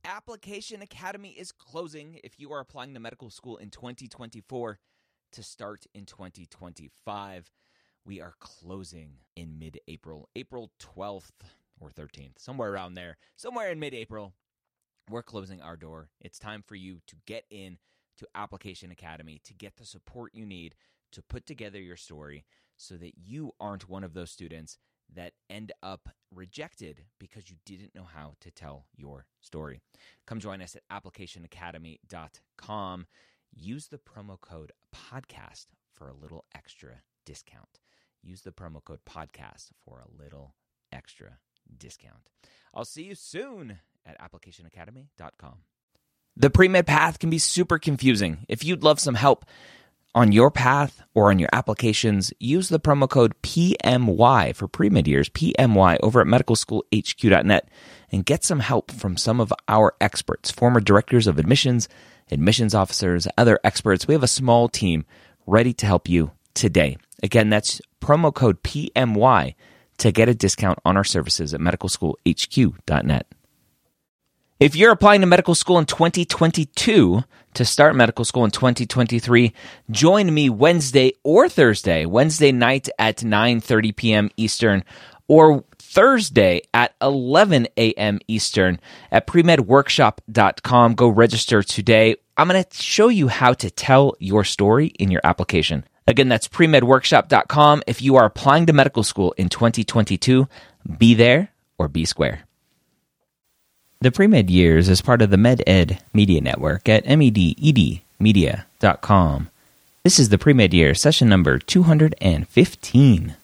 Application Academy is closing if you are applying to medical school in 2024 to start in 2025. We are closing in mid-April, April 12th or 13th, somewhere around there, somewhere in mid-April. We're closing our door. It's time for you to get in to Application Academy to get the support you need to put together your story so that you aren't one of those students that end up rejected because you didn't know how to tell your story. Come join us at applicationacademy.com. Use the promo code podcast for a little extra discount. Use the promo code podcast for a little extra discount. I'll see you soon at applicationacademy.com. The pre-med path can be super confusing. If you'd love some help on your path or on your applications, use the promo code PMY for pre-med years, PMY, over at medicalschoolhq.net and get some help from some of our experts, former directors of admissions, admissions officers, other experts. We have a small team ready to help you today. Again, that's promo code PMY to get a discount on our services at medicalschoolhq.net. If you're applying to medical school in 2022 to start medical school in 2023, join me Wednesday or Thursday, Wednesday night at 9:30 p.m. Eastern or Thursday at 11 a.m. Eastern at premedworkshop.com. Go register today. I'm going to show you how to tell your story in your application. Again, that's premedworkshop.com. If you are applying to medical school in 2022, be there or be square. The Pre-Med Years is part of the MedEd Media Network at mededmedia.com. This is the Pre-Med Year, session number 215.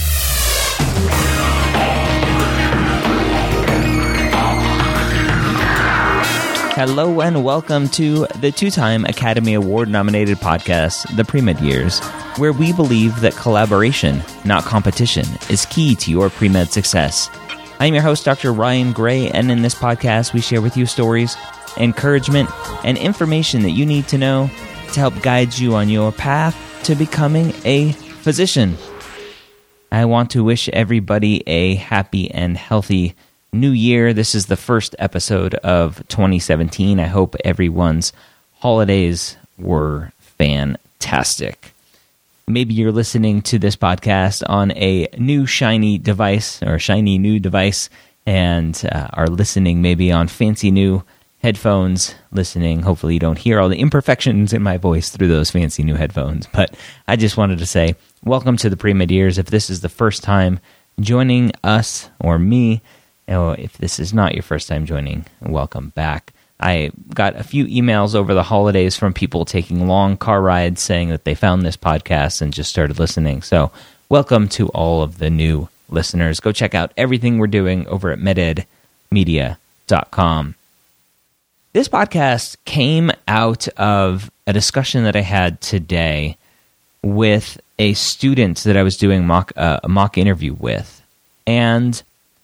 Hello and welcome to the two-time Academy Award-nominated podcast, The Pre-Med Years, where we believe that collaboration, not competition, is key to your pre-med success. I'm your host, Dr. Ryan Gray, and in this podcast, we share with you stories, encouragement, and information that you need to know to help guide you on your path to becoming a physician. I want to wish everybody a happy and healthy new year. This is the first episode of 2017. I hope everyone's holidays were fantastic. Maybe you're listening to this podcast on a new shiny device or shiny new device and are listening maybe on fancy new headphones, listening. Hopefully you don't hear all the imperfections in my voice through those fancy new headphones. But I just wanted to say, welcome to the Pre-Med Years. If this is the first time joining us or me, if this is not your first time joining, welcome back. I got a few emails over the holidays from people taking long car rides saying that they found this podcast and just started listening. So welcome to all of the new listeners. Go check out everything we're doing over at mededmedia.com. This podcast came out of a discussion that I had today with a student that I was doing a mock interview with. And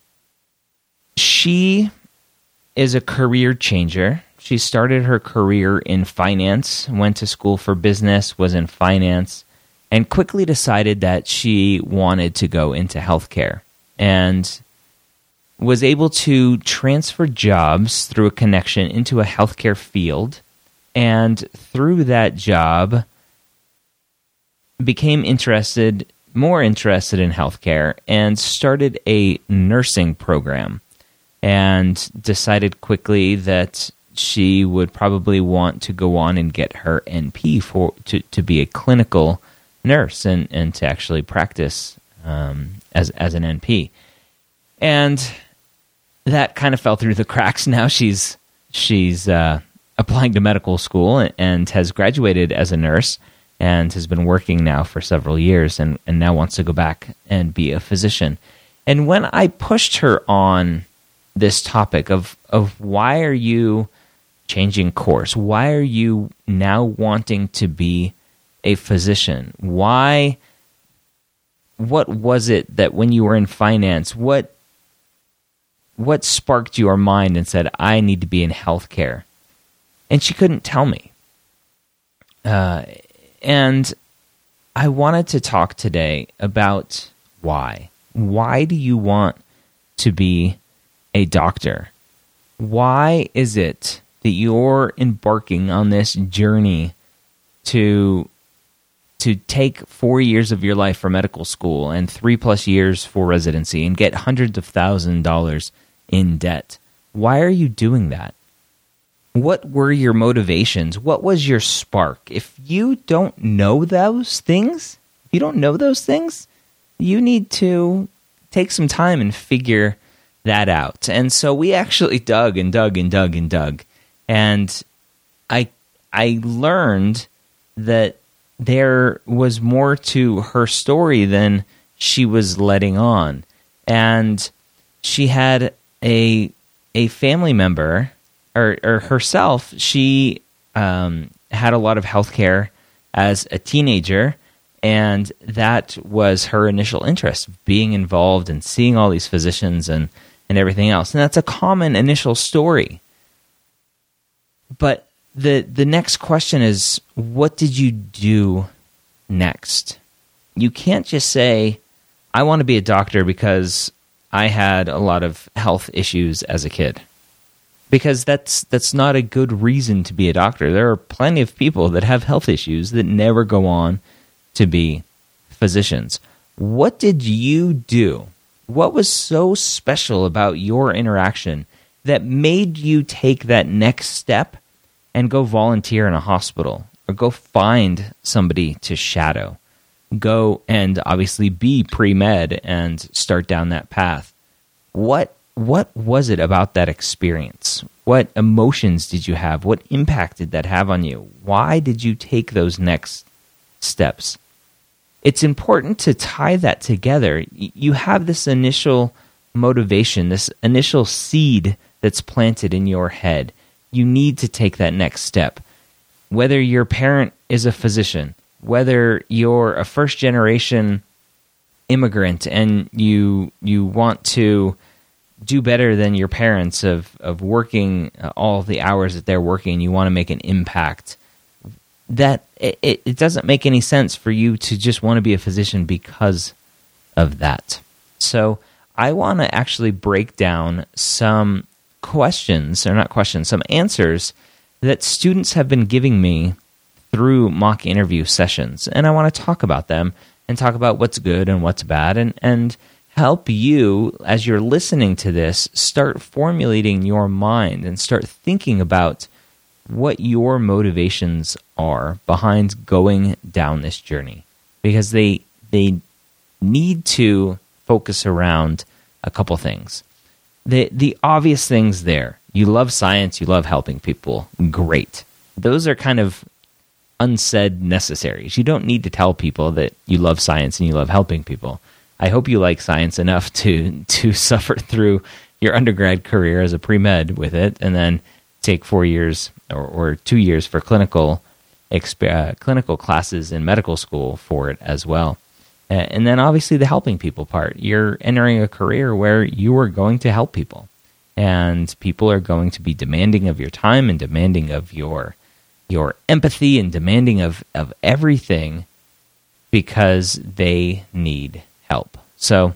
she is a career changer. She started her career in finance, went to school for business, was in finance, and quickly decided that she wanted to go into healthcare and was able to transfer jobs through a connection into a healthcare field, and through that job became more interested in healthcare and started a nursing program. And decided quickly that she would probably want to go on and get her NP to be a clinical nurse and to actually practice as an NP. And that kind of fell through the cracks. Now she's applying to medical school and has graduated as a nurse and has been working now for several years and now wants to go back and be a physician. And when I pushed her on this topic of why are you changing course? Why are you now wanting to be a physician? What was it that when you were in finance, what sparked your mind and said, I need to be in healthcare? And she couldn't tell me. And I wanted to talk today about why. Why do you want to be a doctor? Why is it that you're embarking on this journey to take 4 years of your life for medical school and 3+ years for residency and get hundreds of $1,000s in debt? Why are you doing that? What were your motivations? What was your spark? If you don't know those things, you need to take some time and figure that out. And so we actually dug. And I learned that there was more to her story than she was letting on. And she had a family member, or herself, she had a lot of health care as a teenager, and that was her initial interest, being involved and seeing all these physicians and everything else. And that's a common initial story. But the next question is, what did you do next? You can't just say, I want to be a doctor because I had a lot of health issues as a kid. Because that's not a good reason to be a doctor. There are plenty of people that have health issues that never go on to be physicians. What did you do? What was so special about your interaction that made you take that next step and go volunteer in a hospital, or go find somebody to shadow, go and obviously be pre-med and start down that path? What was it about that experience? What emotions did you have? What impact did that have on you? Why did you take those next steps? It's important to tie that together. You have this initial motivation, this initial seed that's planted in your head. You need to take that next step. Whether your parent is a physician, whether you're a first-generation immigrant and you want to do better than your parents of working all the hours that they're working, you want to make an impact, that it doesn't make any sense for you to just want to be a physician because of that. So I want to actually break down some some answers that students have been giving me through mock interview sessions. And I want to talk about them and talk about what's good and what's bad, and help you, as you're listening to this, start formulating your mind and start thinking about what your motivations are behind going down this journey. Because they need to focus around a couple things. The obvious things there. You love science, you love helping people. Great. Those are kind of unsaid necessaries. You don't need to tell people that you love science and you love helping people. I hope you like science enough to suffer through your undergrad career as a pre-med with it, and then take 4 years or 2 years for clinical classes in medical school for it as well. And then obviously the helping people part. You're entering a career where you are going to help people, and people are going to be demanding of your time and demanding of your empathy and demanding of everything because they need help. So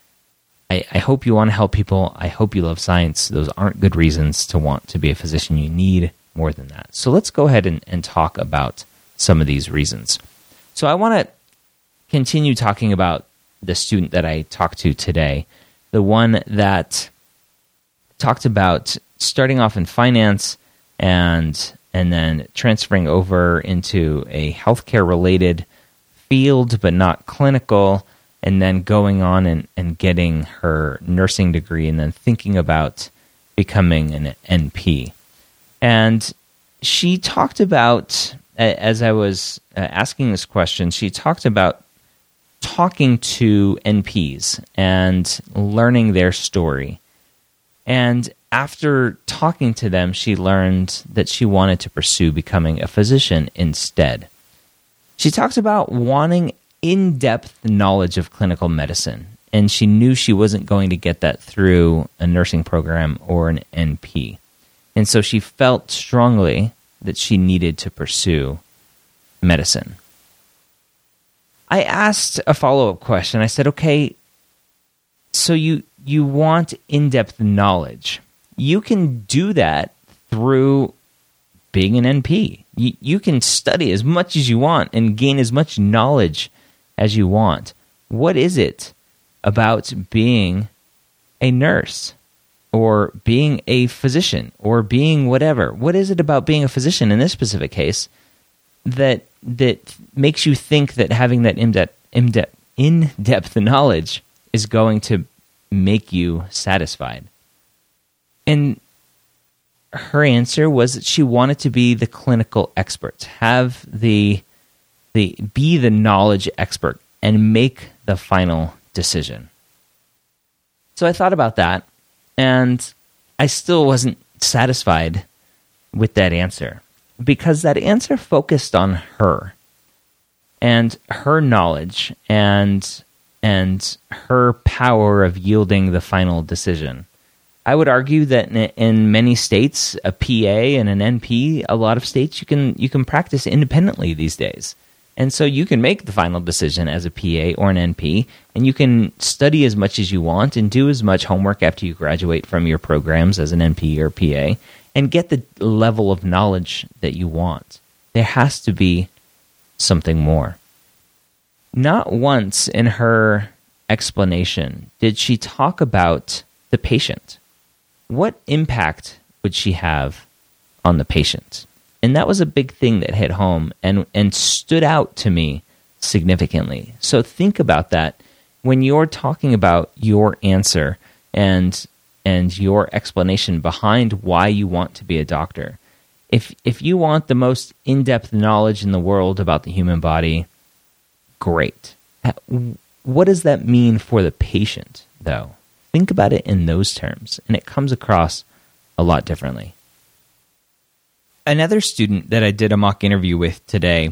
I hope you want to help people. I hope you love science. Those aren't good reasons to want to be a physician. You need more than that. So let's go ahead and talk about some of these reasons. So I want to continue talking about the student that I talked to today, the one that talked about starting off in finance and then transferring over into a healthcare-related field, but not clinical, and then going on and getting her nursing degree, and then thinking about becoming an NP. And she talked about, as I was asking this question, she talked about talking to NPs and learning their story. And after talking to them, she learned that she wanted to pursue becoming a physician instead. She talks about wanting in-depth knowledge of clinical medicine, and she knew she wasn't going to get that through a nursing program or an NP. And so she felt strongly that she needed to pursue medicine. I asked a follow-up question. I said, okay, so you want in-depth knowledge. you can do that through being an NP. You can study as much as you want and gain as much knowledge as you want. What is it about being a nurse or being a physician or being whatever? What is it about being a physician in this specific case that makes you think that having that in-depth knowledge is going to make you satisfied? And her answer was that she wanted to be the clinical expert, be the knowledge expert, and make the final decision. So I thought about that, and I still wasn't satisfied with that answer, because that answer focused on her and her knowledge and her power of yielding the final decision. I would argue that in many states, a PA and an NP, a lot of states, you can practice independently these days. And so you can make the final decision as a PA or an NP, and you can study as much as you want and do as much homework after you graduate from your programs as an NP or PA and get the level of knowledge that you want. There has to be something more. Not once in her explanation did she talk about the patient. What impact would she have on the patient? And that was a big thing that hit home and stood out to me significantly. So think about that when you're talking about your answer and your explanation behind why you want to be a doctor. If you want the most in-depth knowledge in the world about the human body, great. What does that mean for the patient, though? Think about it in those terms, and it comes across a lot differently. Another student that I did a mock interview with today,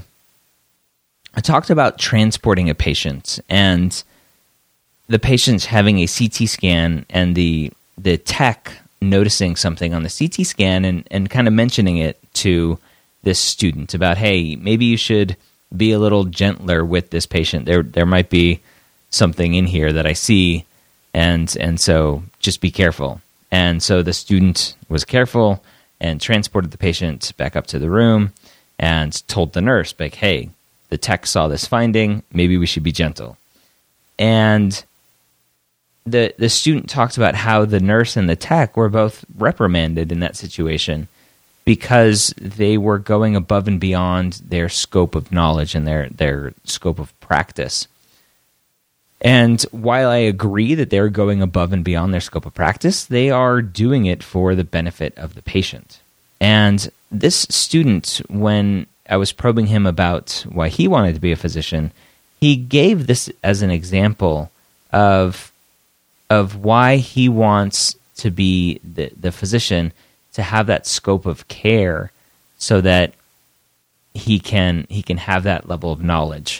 I talked about transporting a patient and the patient having a CT scan and the tech noticing something on the CT scan and kind of mentioning it to this student about, hey, maybe you should be a little gentler with this patient. There might be something in here that I see, and so just be careful. And so the student was careful and transported the patient back up to the room and told the nurse, like, hey, the tech saw this finding, maybe we should be gentle. And the student talked about how the nurse and the tech were both reprimanded in that situation because they were going above and beyond their scope of knowledge and their scope of practice. And while I agree that they're going above and beyond their scope of practice, they are doing it for the benefit of the patient. And this student, when I was probing him about why he wanted to be a physician, he gave this as an example of why he wants to be the physician, to have that scope of care so that he can have that level of knowledge.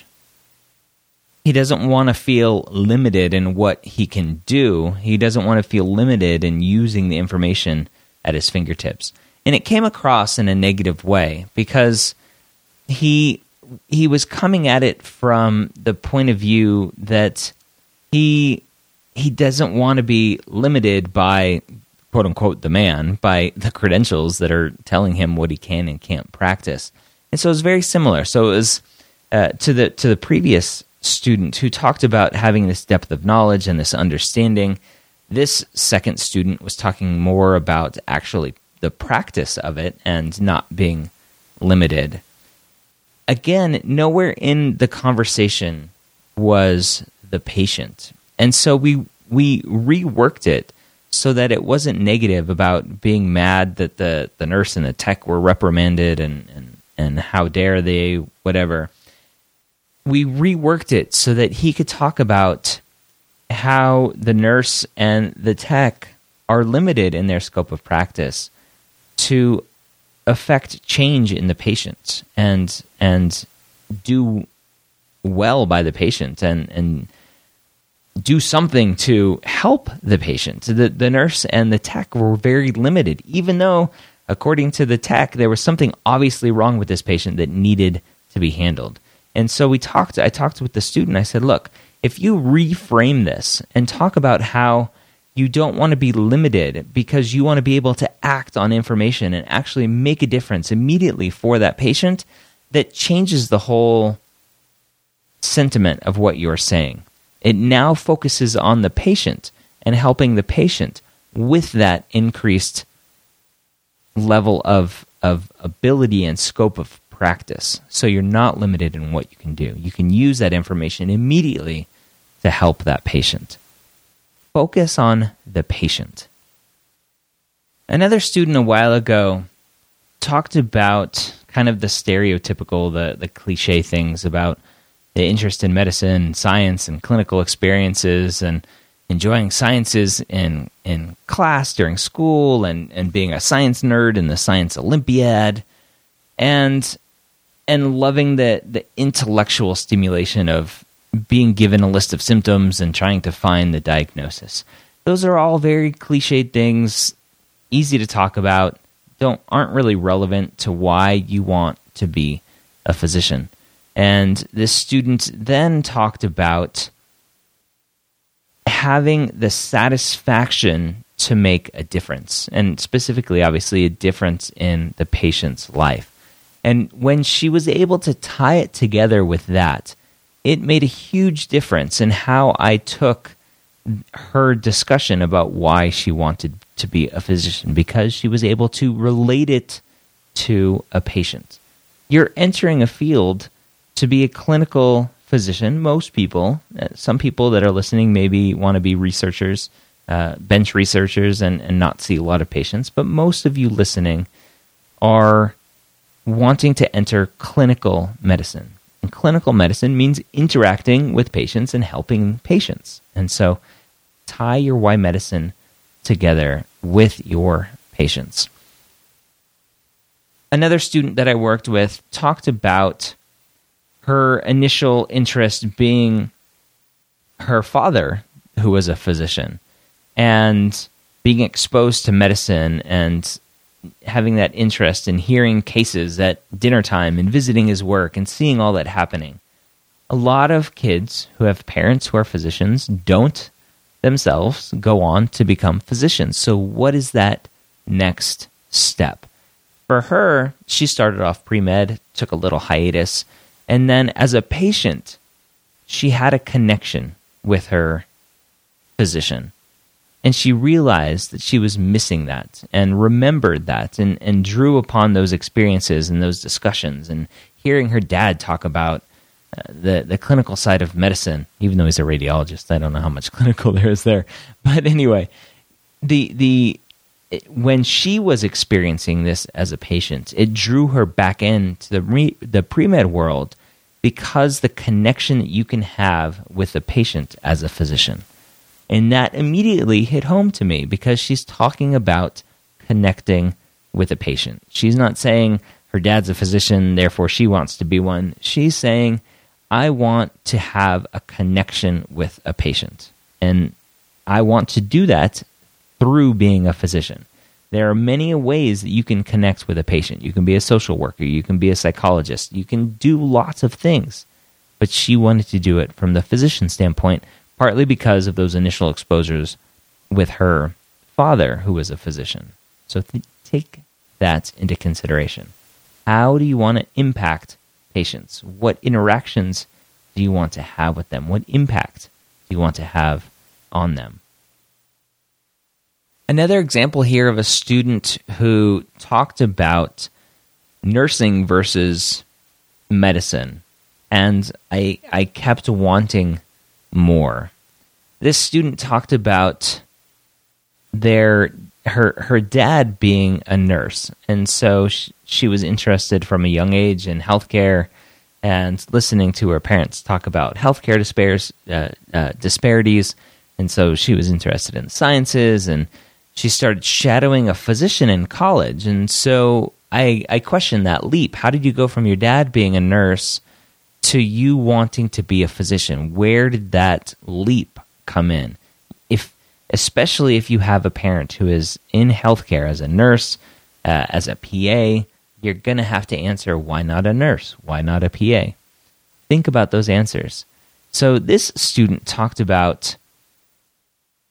He doesn't want to feel limited in what he can do. He doesn't want to feel limited in using the information at his fingertips. And it came across in a negative way because he was coming at it from the point of view that he doesn't want to be limited by, quote unquote, the man, by the credentials that are telling him what he can and can't practice. And so it was very similar. So it was to the previous student who talked about having this depth of knowledge and this understanding. This second student was talking more about actually the practice of it and not being limited. Again, nowhere in the conversation was the patient. And so we reworked it so that it wasn't negative about being mad that the nurse and the tech were reprimanded and how dare they, whatever. We reworked it so that he could talk about how the nurse and the tech are limited in their scope of practice to affect change in the patient and do well by the patient and do something to help the patient. The nurse and the tech were very limited, even though, according to the tech, there was something obviously wrong with this patient that needed to be handled. And so I talked with the student. I said, look, if you reframe this and talk about how You don't want to be limited because you want to be able to act on information and actually make a difference immediately for that patient that changes the whole sentiment of what you're saying. It now focuses on the patient and helping the patient with that increased level of ability and scope of practice. So you're not limited in what you can do. You can use that information immediately to help that patient. Focus on the patient. Another student a while ago talked about kind of the stereotypical, the cliche things about the interest in medicine, science, and clinical experiences, and enjoying sciences in class during school, and being a science nerd in the science Olympiad, and loving the intellectual stimulation of being given a list of symptoms and trying to find the diagnosis. Those are all very cliched things, easy to talk about, aren't really relevant to why you want to be a physician. And this student then talked about having the satisfaction to make a difference, and specifically, obviously, a difference in the patient's life. And when she was able to tie it together with that, it made a huge difference in how I took her discussion about why she wanted to be a physician, because she was able to relate it to a patient. You're entering a field to be a clinical physician. Most people, some people that are listening maybe want to be researchers, bench researchers, and not see a lot of patients, but most of you listening are wanting to enter clinical medicine. And clinical medicine means interacting with patients and helping patients. And so tie your why medicine together with your patients. Another student that I worked with talked about her initial interest being her father, who was a physician, and being exposed to medicine and having that interest in hearing cases at dinner time and visiting his work and seeing all that happening. A lot of kids who have parents who are physicians don't themselves go on to become physicians. So what is that next step? For her, she started off pre-med, took a little hiatus, and then as a patient, she had a connection with her physician. And she realized that she was missing that and remembered that and drew upon those experiences and those discussions and hearing her dad talk about the clinical side of medicine, even though he's a radiologist. I don't know how much clinical there is there. But anyway, when she was experiencing this as a patient, it drew her back into the pre-med world because the connection that you can have with the patient as a physician. And that immediately hit home to me because she's talking about connecting with a patient. She's not saying her dad's a physician, therefore she wants to be one. She's saying, I want to have a connection with a patient. And I want to do that through being a physician. There are many ways that you can connect with a patient. You can be a social worker. You can be a psychologist. You can do lots of things. But she wanted to do it from the physician standpoint, partly because of those initial exposures with her father, who was a physician. So take that into consideration. How do you want to impact patients? What interactions do you want to have with them? What impact do you want to have on them? Another example here of a student who talked about nursing versus medicine, and I kept wanting more. This student talked about her dad being a nurse, and so she was interested from a young age in healthcare and listening to her parents talk about healthcare disparities, and so she was interested in sciences, and she started shadowing a physician in college. And so I questioned that leap. How did you go from your dad being a nurse to you wanting to be a physician? Where did that leap come in? Especially if you have a parent who is in healthcare as a nurse, as a PA, you're going to have to answer, why not a nurse? Why not a PA? Think about those answers. So this student talked about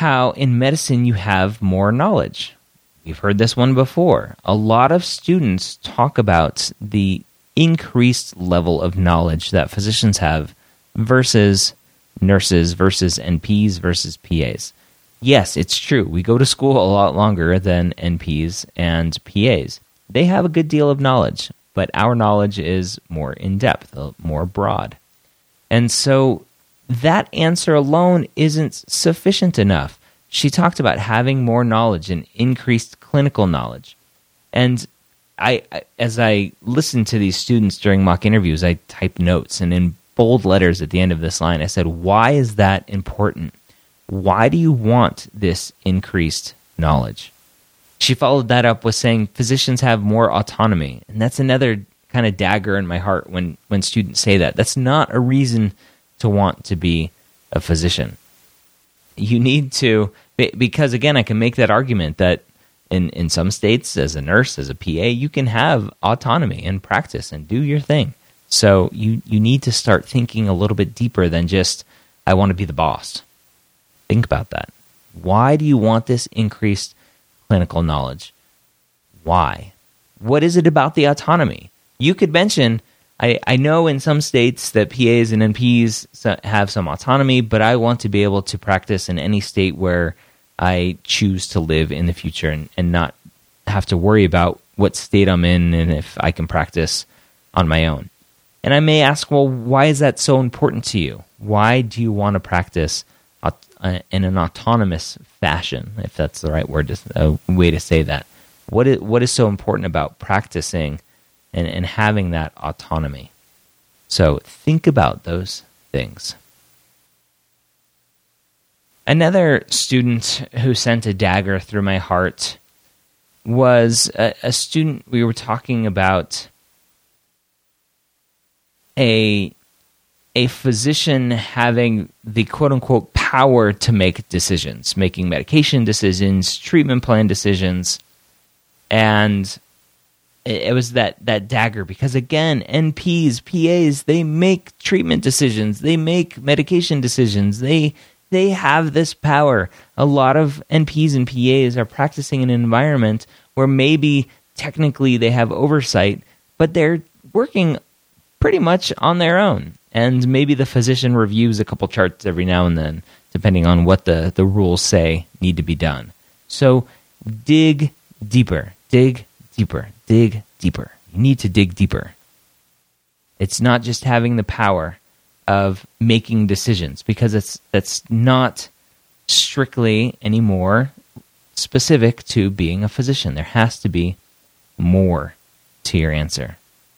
how in medicine you have more knowledge. We've heard this one before. A lot of students talk about the increased level of knowledge that physicians have versus nurses versus NPs versus PAs. Yes, it's true. We go to school a lot longer than NPs and PAs. They have a good deal of knowledge, but our knowledge is more in-depth, more broad. And so that answer alone isn't sufficient enough. She talked about having more knowledge and increased clinical knowledge. And as I listened to these students during mock interviews, I typed notes, and in bold letters at the end of this line, I said, why is that important? Why do you want this increased knowledge? She followed that up with saying physicians have more autonomy. And that's another kind of dagger in my heart when students say that. That's not a reason to want to be a physician. You need to, because again, I can make that argument that in some states, as a nurse, as a PA, you can have autonomy and practice and do your thing. So you need to start thinking a little bit deeper than just, I want to be the boss. Think about that. Why do you want this increased clinical knowledge? Why? What is it about the autonomy? You could mention, I know in some states that PAs and NPs have some autonomy, but I want to be able to practice in any state where I choose to live in the future and not have to worry about what state I'm in and if I can practice on my own. And I may ask, well, why is that so important to you? Why do you want to practice in an autonomous fashion, if that's the right word, a way to say that? What is so important about practicing and having that autonomy? So think about those things. Another student who sent a dagger through my heart was a student. We were talking about a physician having the quote-unquote power to make decisions, making medication decisions, treatment plan decisions, and it was that dagger because, again, NPs, PAs, they make treatment decisions, they make medication decisions, they have this power. A lot of NPs and PAs are practicing in an environment where maybe technically they have oversight, but they're working pretty much on their own. And maybe the physician reviews a couple charts every now and then, depending on what the rules say need to be done. So dig deeper, dig deeper, dig deeper. You need to dig deeper. It's not just having the power of making decisions, because that's not strictly anymore specific to being a physician. There has to be more to your answer.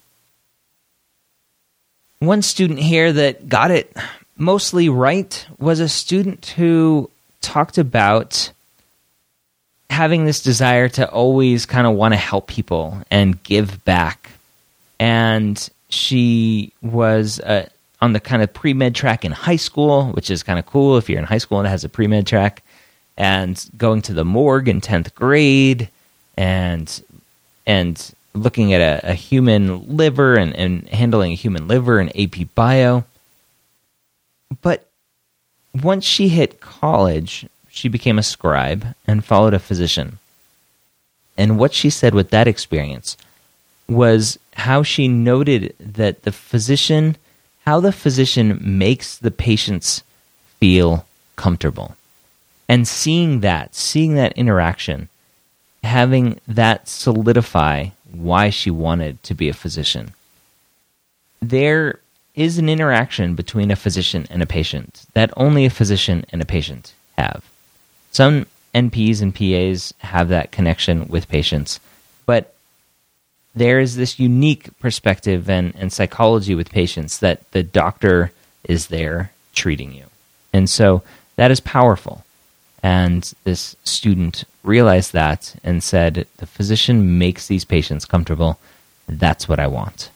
One student here that got it mostly right was a student who talked about having this desire to always kind of want to help people and give back. And she was on the kind of pre-med track in high school, which is kind of cool if you're in high school and it has a pre-med track, and going to the morgue in 10th grade and looking at a human liver and handling a human liver in AP Bio. But once she hit college, she became a scribe and followed a physician. And what she said with that experience was how she noted that how the physician makes the patients feel comfortable. And seeing that interaction, having that solidify why she wanted to be a physician. There is an interaction between a physician and a patient that only a physician and a patient have. Some NPs and PAs have that connection with patients, but there is this unique perspective and psychology with patients that the doctor is there treating you. And so that is powerful. And this student realized that and said, the physician makes these patients comfortable. That's what I want.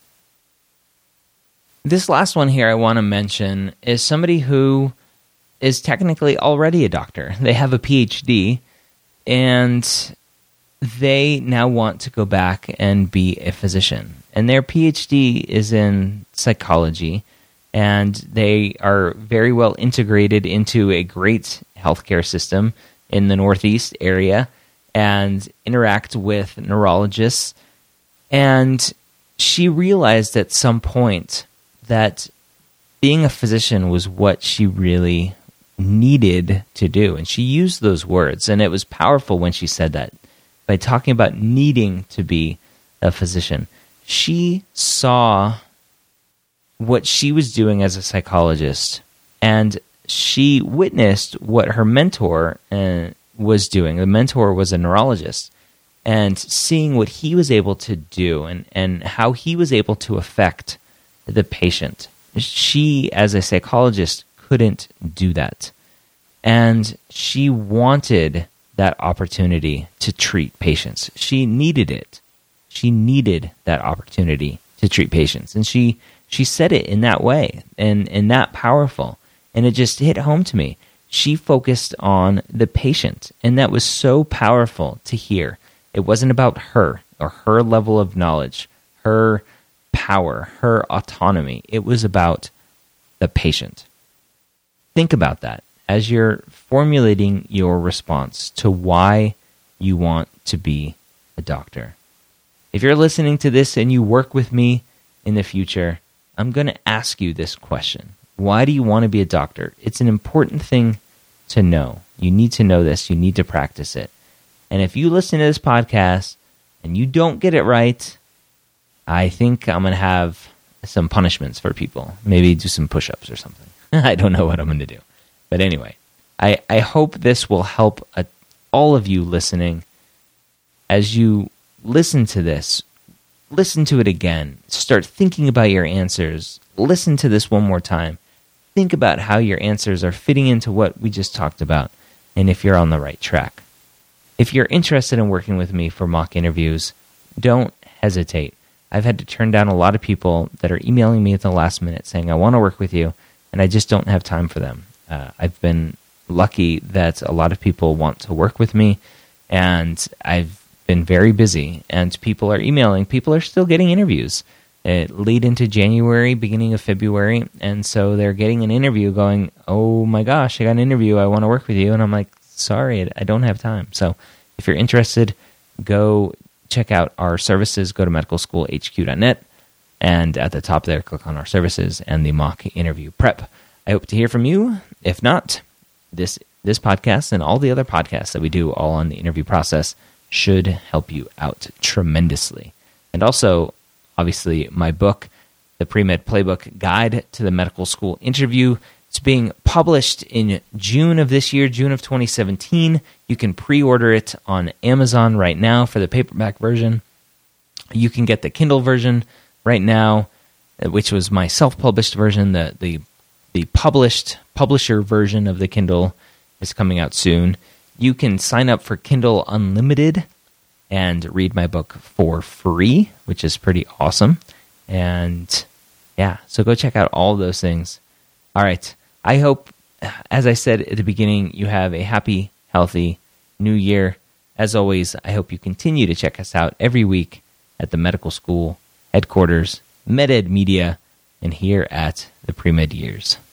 This last one here I want to mention is somebody who is technically already a doctor. They have a PhD, and they now want to go back and be a physician. And their PhD is in psychology, and they are very well integrated into a great healthcare system in the Northeast area and interact with neurologists. And she realized at some point that being a physician was what she really needed to do. And she used those words, and it was powerful when she said that. By talking about needing to be a physician, she saw what she was doing as a psychologist, and she witnessed what her mentor was doing. The mentor was a neurologist, and seeing what he was able to do and how he was able to affect the patient. She, as a psychologist, couldn't do that. And she wanted that opportunity to treat patients. She needed it. She needed that opportunity to treat patients. And she said it in that way and that powerful. And it just hit home to me. She focused on the patient. And that was so powerful to hear. It wasn't about her or her level of knowledge, her power, her autonomy. It was about the patient. Think about that as you're formulating your response to why you want to be a doctor. If you're listening to this and you work with me in the future, I'm going to ask you this question. Why do you want to be a doctor? It's an important thing to know. You need to know this. You need to practice it. And if you listen to this podcast and you don't get it right, I think I'm going to have some punishments for people. Maybe do some push-ups or something. I don't know what I'm going to do. But anyway, I hope this will help all of you listening. As you listen to this, listen to it again. Start thinking about your answers. Listen to this one more time. Think about how your answers are fitting into what we just talked about, and if you're on the right track. If you're interested in working with me for mock interviews, don't hesitate. I've had to turn down a lot of people that are emailing me at the last minute saying, I want to work with you, and I just don't have time for them. I've been lucky that a lot of people want to work with me, and I've been very busy, and people are emailing. People are still getting interviews late into January, beginning of February, and so they're getting an interview going, oh my gosh, I got an interview, I want to work with you, and I'm like, sorry, I don't have time. So if you're interested, go check out our services, go to medicalschoolhq.net, and at the top there, click on our services and the mock interview prep. I hope to hear from you. If not, this podcast and all the other podcasts that we do all on the interview process should help you out tremendously. And also, obviously, my book, The Pre-Med Playbook Guide to the Medical School Interview. It's being published in June of this year, June of 2017. You can pre-order it on Amazon right now for the paperback version. You can get the Kindle version right now, which was my self-published version. The publisher version of the Kindle is coming out soon. You can sign up for Kindle Unlimited and read my book for free, which is pretty awesome. And yeah, so go check out all those things. All right. I hope, as I said at the beginning, you have a happy, healthy new year. As always, I hope you continue to check us out every week at the medical school headquarters, MedEd Media, and here at the Pre-Med Years.